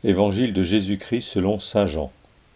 Évangile de Jésus-Christ selon saint Jean.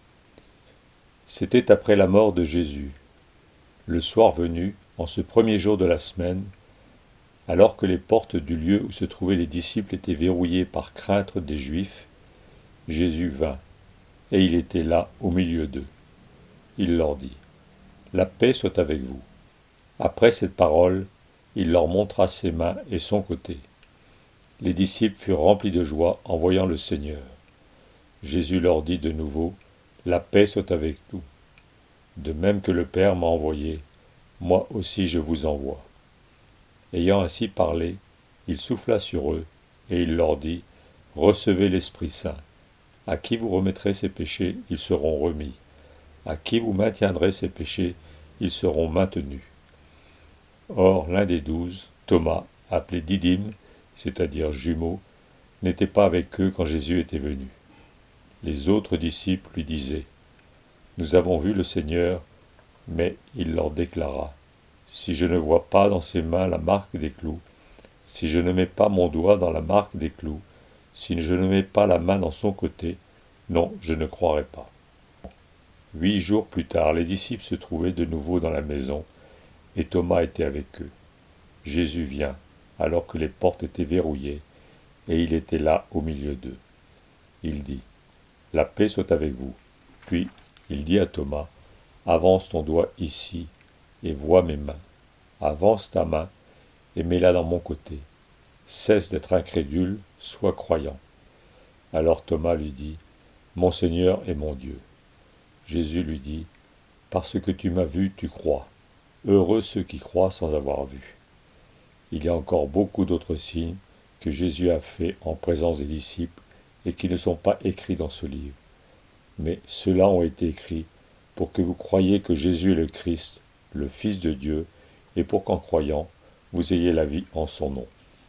C'était après la mort de Jésus. Le soir venu, en ce premier jour de la semaine, alors que les portes du lieu où se trouvaient les disciples étaient verrouillées par crainte des Juifs, Jésus vint, et il était là au milieu d'eux. Il leur dit : « La paix soit avec vous. » Après cette parole, il leur montra ses mains et son côté. Les disciples furent remplis de joie en voyant le Seigneur. Jésus leur dit de nouveau : « La paix soit avec vous. De même que le Père m'a envoyé, moi aussi je vous envoie. » Ayant ainsi parlé, il souffla sur eux, et il leur dit : « Recevez l'Esprit Saint. À qui vous remettrez ses péchés, ils seront remis. À qui vous maintiendrez ses péchés, ils seront maintenus. » Or, l'un des 12, Thomas, appelé Didyme, c'est-à-dire jumeau, n'était pas avec eux quand Jésus était venu. Les autres disciples lui disaient : « Nous avons vu le Seigneur. » Mais il leur déclara : « Si je ne vois pas dans ses mains la marque des clous, si je ne mets pas mon doigt dans la marque des clous, si je ne mets pas la main dans son côté, non, je ne croirai pas. » 8 jours plus tard, les disciples se trouvaient de nouveau dans la maison, et Thomas était avec eux. Jésus vient, alors que les portes étaient verrouillées, et il était là au milieu d'eux. Il dit : « La paix soit avec vous. » Puis il dit à Thomas : « Avance ton doigt ici, et vois mes mains. Avance ta main, et mets-la dans mon côté. Cesse d'être incrédule, sois croyant. » Alors Thomas lui dit : « Mon Seigneur et mon Dieu. » Jésus lui dit : « Parce que tu m'as vu, tu crois. Heureux ceux qui croient sans avoir vu. » Il y a encore beaucoup d'autres signes que Jésus a faits en présence des disciples et qui ne sont pas écrits dans ce livre. Mais ceux-là ont été écrits pour que vous croyiez que Jésus est le Christ, le Fils de Dieu, et pour qu'en croyant, vous ayez la vie en son nom.